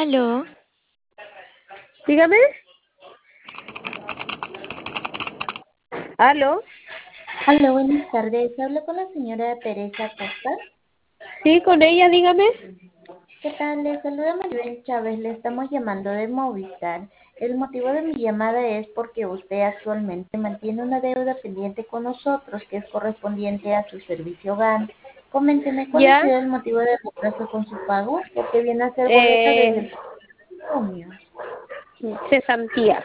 Aló, Dígame. ¿Aló? Hola, buenas tardes. Hablo con la señora Teresa Costa. Sí, con ella, dígame. ¿Qué tal? Le saluda Maribel Chávez. Le estamos llamando de Movistar. El motivo de mi llamada es porque usted actualmente mantiene una deuda pendiente con nosotros que es correspondiente a su servicio GAN. Coménteme, ¿cuál ha Ya. sido el motivo de retraso con su pago? Porque viene a ser boleta desde Eh, el junio. Cesantía.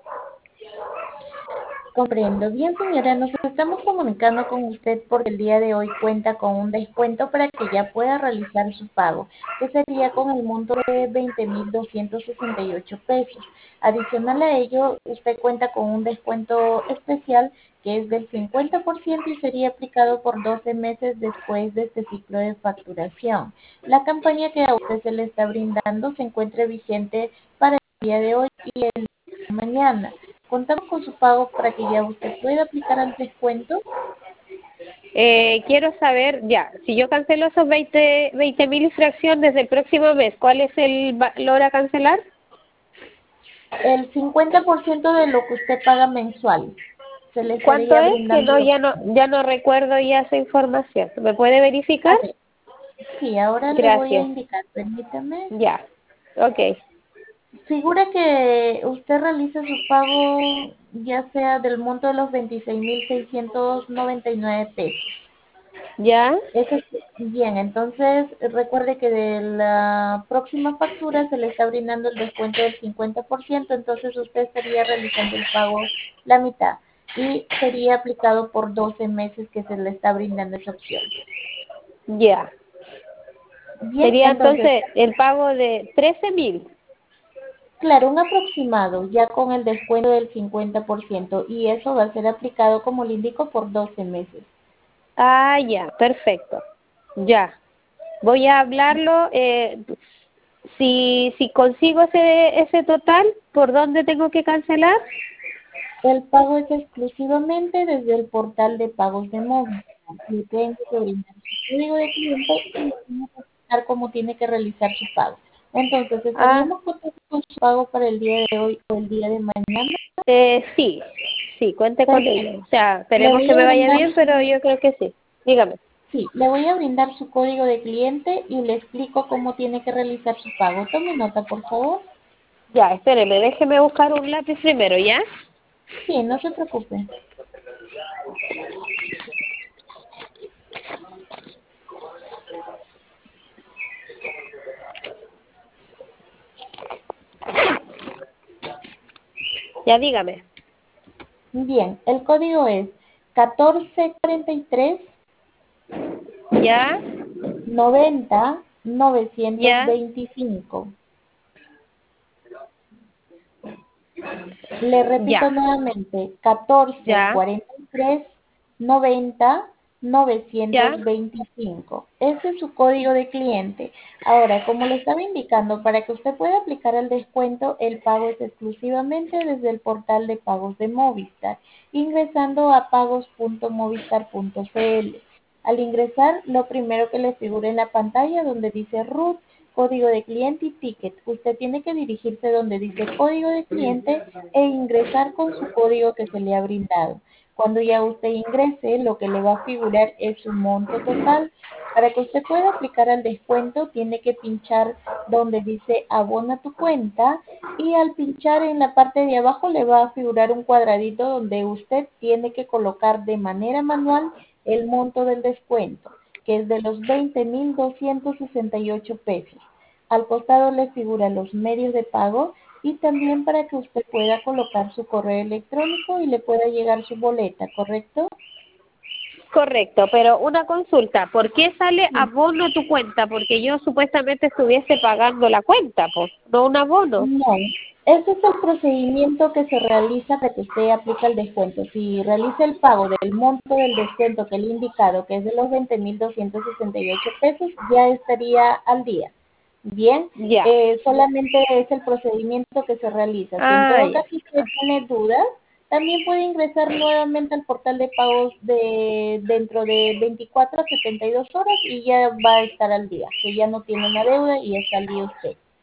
Comprendo. Bien, señora, nos estamos comunicando con usted porque el día de hoy cuenta con un descuento para que ya pueda realizar su pago, que sería con el monto de 20.268 pesos. Adicional a ello, usted cuenta con un descuento especial que es del 50% y sería aplicado por 12 meses después de este ciclo de facturación. La campaña que a usted se le está brindando se encuentra vigente para el día de hoy y el mañana. Contamos con su pago para que ya usted pueda aplicar al descuento. Quiero saber, ya, si yo cancelo esos 20.000 fracción desde el próximo mes, ¿cuál es el valor a cancelar? El 50% de lo que usted paga mensual se le ¿Cuánto estaría es? Que brindando. no, ya no recuerdo ya esa información. ¿Me puede verificar? A ver, sí, ahora le voy a Gracias. indicar, permítame. Ya. Ok. Figura que usted realiza su pago ya sea del monto de los 26.699 pesos. Ya. Eso es bien, entonces recuerde que de la próxima factura se le está brindando el descuento del 50%, entonces usted estaría realizando el pago la mitad y sería aplicado por 12 meses que se le está brindando esa opción. Ya. Bien, Sería entonces, entonces el pago de 13.000. claro, un aproximado ya con el descuento del 50% y eso va a ser aplicado, como le indico, por 12 meses. Ah, ya, perfecto. Ya. Voy a hablarlo. Si consigo ese total, ¿por dónde tengo que cancelar? El pago es exclusivamente desde el portal de pagos de móvil. Le tengo que brindar su código de cliente y le tengo que explicar cómo tiene que realizar su pago. Entonces, Ah, estaríamos contando con su pago para el día de hoy o el día de mañana. sí, sí, cuente con ello. Perfecto. O sea, Le esperemos voy que a me vaya brindar bien, pero yo creo que sí. Dígame. sí, le voy a brindar su código de cliente y le explico cómo tiene que realizar su pago. Tome nota, por favor. Ya, espéreme, déjeme buscar un lápiz primero, ¿ya? Sí, no se preocupe. Ya, dígame. Bien, el código es 1443 Ya, 90 ya, 925. Le repito ya, nuevamente, 14 ya, 43 90 ya. 925. Ese es su código de cliente. Ahora, como le estaba indicando, para que usted pueda aplicar el descuento, el pago es exclusivamente desde el portal de pagos de Movistar, ingresando a pagos.movistar.cl. Al ingresar, lo primero que le figura en la pantalla donde dice RUT, código de cliente y ticket. Usted tiene que dirigirse donde dice código de cliente e ingresar con su código que se le ha brindado. Cuando ya usted ingrese, lo que le va a figurar es su monto total. Para que usted pueda aplicar al descuento, tiene que pinchar donde dice abona tu cuenta y al pinchar en la parte de abajo le va a figurar un cuadradito donde usted tiene que colocar de manera manual el monto del descuento, que es de los 20.268 pesos. Al costado le figuran los medios de pago y también para que usted pueda colocar su correo electrónico y le pueda llegar su boleta, ¿correcto? Correcto, pero una consulta. ¿Por qué sale Sí. abono tu cuenta? Porque yo supuestamente estuviese pagando la cuenta, pues, no un abono. No, ese es el procedimiento que se realiza para que usted aplique el descuento. Si realiza el pago del monto del descuento que le he indicado, que es de los 20.268 pesos, ya estaría al día. Bien, Ya. solamente es el procedimiento que se realiza. Si en Ah, todo ya. caso usted tiene dudas, también puede ingresar nuevamente al portal de pagos dentro de 24 a 72 horas y ya va a estar al día, que ya no tiene una deuda y está al día usted.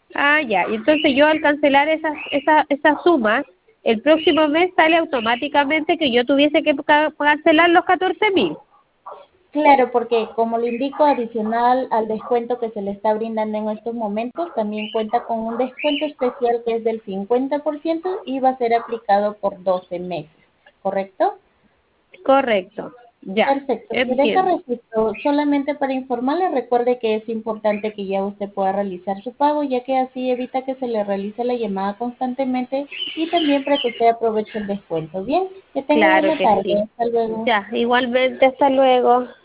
Ah, ya. Y entonces yo al cancelar esas sumas, el próximo mes sale automáticamente que yo tuviese que cancelar los 14.000. Claro, porque como le indico, adicional al descuento que se le está brindando en estos momentos, también cuenta con un descuento especial que es del 50% y va a ser aplicado por 12 meses, ¿correcto? Correcto. Ya. Perfecto. Si deja Entiendo. registro, solamente para informarle, recuerde que es importante que ya usted pueda realizar su pago, ya que así evita que se le realice la llamada constantemente y también para que usted aproveche el descuento. Bien, que tenga Claro buena que tarde. sí. Hasta luego. Ya. Igualmente. Hasta luego.